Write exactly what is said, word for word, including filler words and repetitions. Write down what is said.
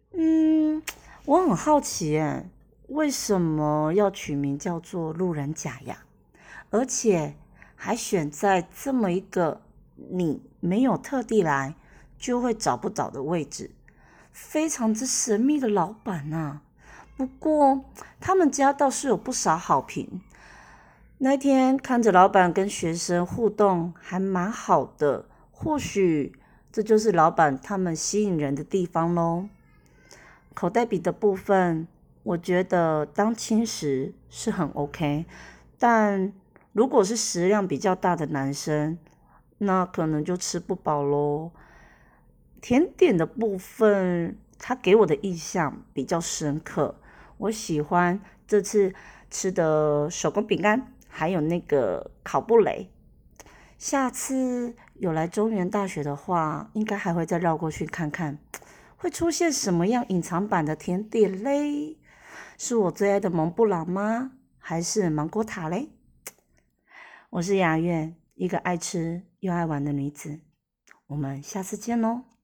嗯，我很好奇耶，为什么要取名叫做路人甲呀？而且还选在这么一个你没有特地来就会找不到的位置，非常之神秘的老板啊。不过他们家倒是有不少好评，那天看着老板跟学生互动还蛮好的，或许这就是老板他们吸引人的地方咯。口袋笔的部分，我觉得当轻食是很 OK，但如果是食量比较大的男生，那可能就吃不饱咯。甜点的部分，它给我的印象比较深刻，我喜欢这次吃的手工饼干，还有那个烤布雷。下次有来中原大学的话，应该还会再绕过去看看，会出现什么样隐藏版的甜点嘞？是我最爱的蒙布朗吗？还是芒果塔嘞？我是雅苑，一个爱吃又爱玩的女子。我们下次见喽！